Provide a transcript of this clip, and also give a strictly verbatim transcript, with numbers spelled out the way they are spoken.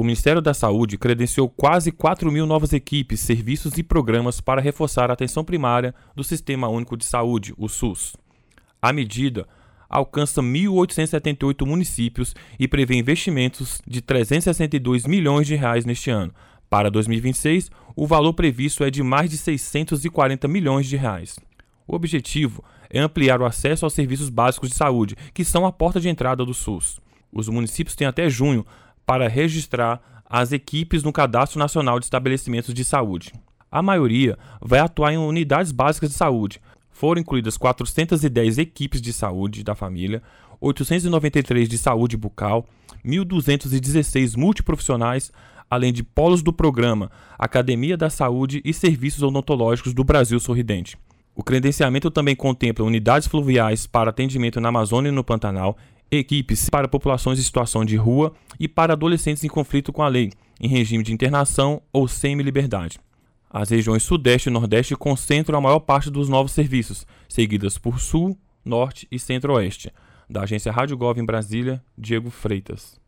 O Ministério da Saúde credenciou quase quatro mil novas equipes, serviços e programas para reforçar a atenção primária do Sistema Único de Saúde, o SUS. A medida alcança mil oitocentos e setenta e oito municípios e prevê investimentos de trezentos e sessenta e dois milhões de reais neste ano. Para dois mil e vinte e seis, o valor previsto é de mais de seiscentos e quarenta milhões de reais. O objetivo é ampliar o acesso aos serviços básicos de saúde, que são a porta de entrada do SUS. Os municípios têm até junho para registrar as equipes no Cadastro Nacional de Estabelecimentos de Saúde. A maioria vai atuar em unidades básicas de saúde. Foram incluídas quatrocentas e dez equipes de saúde da família, oitocentos e noventa e três de saúde bucal, mil duzentos e dezesseis multiprofissionais, além de polos do programa Academia da Saúde e Serviços Odontológicos do Brasil Sorridente. O credenciamento também contempla unidades fluviais para atendimento na Amazônia e no Pantanal, equipes para populações em situação de rua e para adolescentes em conflito com a lei, em regime de internação ou semi-liberdade. As regiões Sudeste e Nordeste concentram a maior parte dos novos serviços, seguidas por Sul, Norte e Centro-Oeste. Da agência Rádio Gov em Brasília, Diego Freitas.